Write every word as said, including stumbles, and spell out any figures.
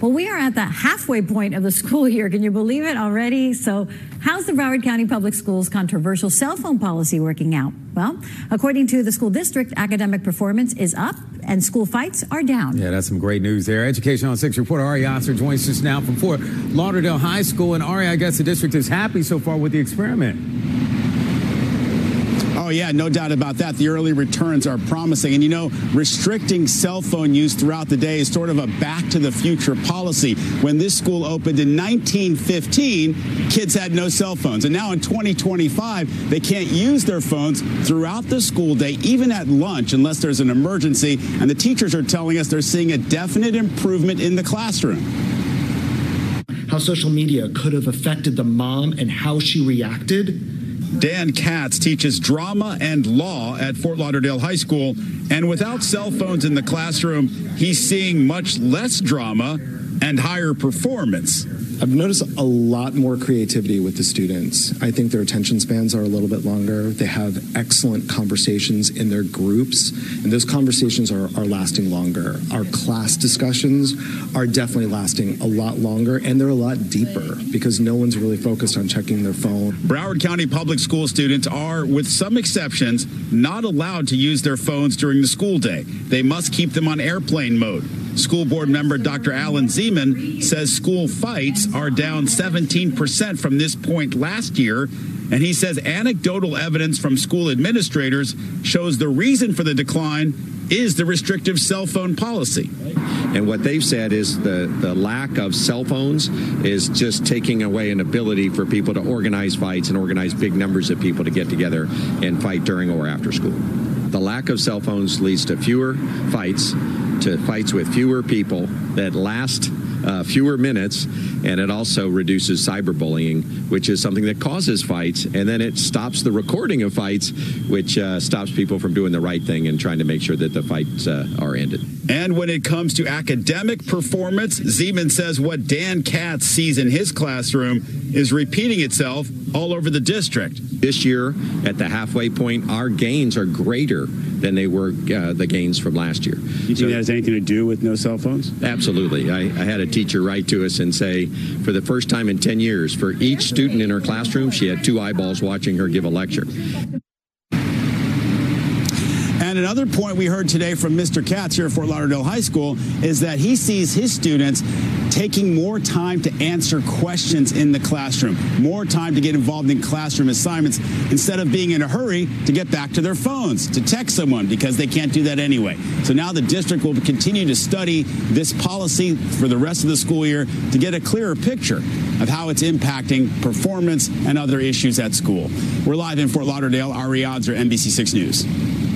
Well, we are at the halfway point of the school year. Can you believe it already? So how's the Broward County Public Schools controversial cell phone policy working out? Well, according to the school district, academic performance is up and school fights are down. Yeah, that's some great news there. Education on six reporter Ari Otzer joins us now from Fort Lauderdale High School. And Ari, I guess the district is happy so far with the experiment. Oh, yeah, no doubt about that. The early returns are promising. And, you know, restricting cell phone use throughout the day is sort of a back to the future policy. When this school opened in nineteen fifteen, kids had no cell phones. And now in twenty twenty-five, they can't use their phones throughout the school day, even at lunch, unless there's an emergency. And the teachers are telling us they're seeing a definite improvement in the classroom. How social media could have affected the mom and how she reacted. Dan Katz teaches drama and law at Fort Lauderdale High School, and without cell phones in the classroom, he's seeing much less drama and higher performance. I've noticed a lot more creativity with the students. I think their attention spans are a little bit longer. They have excellent conversations in their groups, and those conversations are, are lasting longer. Our class discussions are definitely lasting a lot longer, and they're a lot deeper because no one's really focused on checking their phone. Broward County Public School students are, with some exceptions, not allowed to use their phones during the school day. They must keep them on airplane mode. School board member Doctor Alan Zeman says school fights are down seventeen percent from this point last year. And he says anecdotal evidence from school administrators shows the reason for the decline is the restrictive cell phone policy. And what they've said is the, the lack of cell phones is just taking away an ability for people to organize fights and organize big numbers of people to get together and fight during or after school. The lack of cell phones leads to fewer fights, to fights with fewer people that last uh, fewer minutes, and it also reduces cyberbullying, which is something that causes fights, and then it stops the recording of fights, which uh, stops people from doing the right thing and trying to make sure that the fights uh, are ended. And when it comes to academic performance, Zeman says what Dan Katz sees in his classroom is repeating itself all over the district. This year, at the halfway point, our gains are greater than they were uh, the gains from last year. You think so, that has anything to do with no cell phones? Absolutely. I, I had a teacher write to us and say, for the first time in ten years, for each student in her classroom, she had two eyeballs watching her give a lecture. And another point we heard today from Mister Katz here at Fort Lauderdale High School is that he sees his students taking more time to answer questions in the classroom, more time to get involved in classroom assignments instead of being in a hurry to get back to their phones, to text someone because they can't do that anyway. So now the district will continue to study this policy for the rest of the school year to get a clearer picture of how it's impacting performance and other issues at school. We're live in Fort Lauderdale. Ari Otzer, N B C six News.